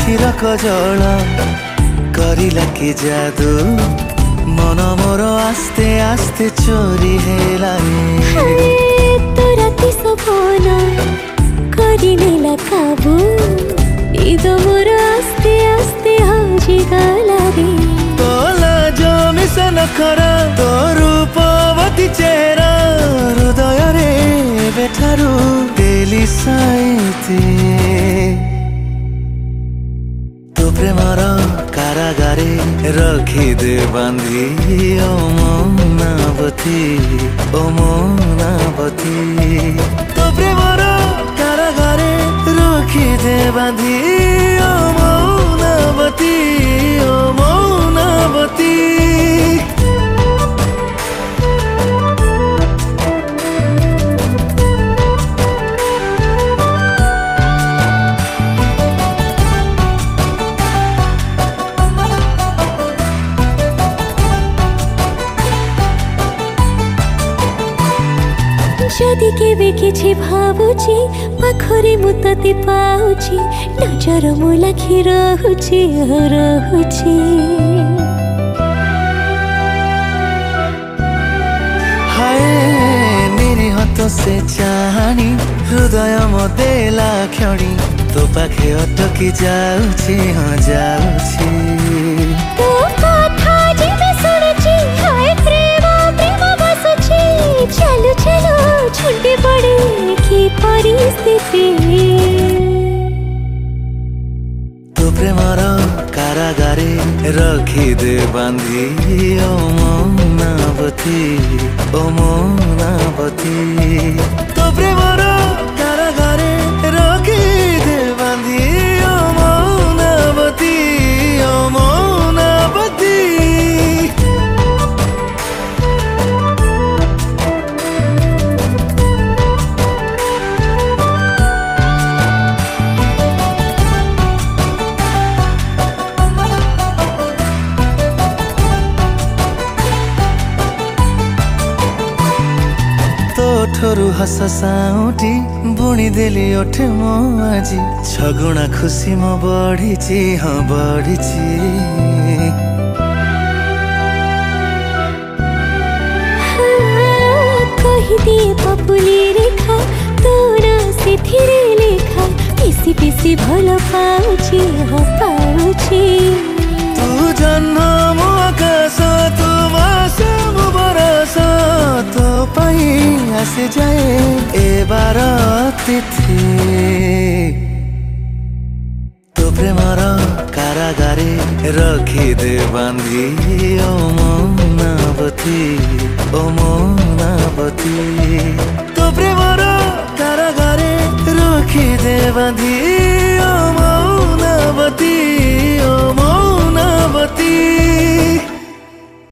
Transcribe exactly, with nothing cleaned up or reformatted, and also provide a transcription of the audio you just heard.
आखिर कजल करिला कि जादू मन मोर आस्ते आस्ते चोरी हेला तो राति सपन करिनेला काबू निद मोर आस्ते आस्ते हजी गला रे तोला जो मिशन खरा तो रूपवती चेहरा हृदय रे बेठारू डेली साइते तो प्रेमर कारागारे रखिदे बांधी ओ मौनावती ओ मौनावती तो प्रेमर कारागारे रखिदे बांधी ओ मौनावती ओ मौनावती जदि केबे किछि भाबुछि पाखरे मु तते पाउछि नजर मु लाखि रहुछि रहुछि हाय मेरी हाथ से चाहनी हृदय म देला क्षणी तो पाखे अटकी जाउछि हाँ जाउछि तो कथा जेबे सुनुछि हाय प्रेम प्रेम बसुछि चलु चलु छुट्टी पड़े की परिस्थिति तो प्रेमर कारागारे रखिदे बांधी ओ मौनावती ओ मौनावती तो प्रेमर कारागारे रखिदे बांधी ओ मौनावती ओ मौनावती ठोरु हस साउटी बुणी देली ओठे मो आजी छगुणा खुशी म बढिची हाँ बढिची कहिदिए पपुली रेखा तोरा से थिरे लेखा पिसी पिसी भल पाउची हाँ पाउची तू जन्म मो आकाश तू मास मो बरस तो पाई आसे जाए ए बार तिथि तो प्रेमर कारागारे रखिदे बांधी ओ मौनावती ओ मौनावती तो प्रेमर कारागारे रखिदे बांधी ओ मौनावती ओ मौनावती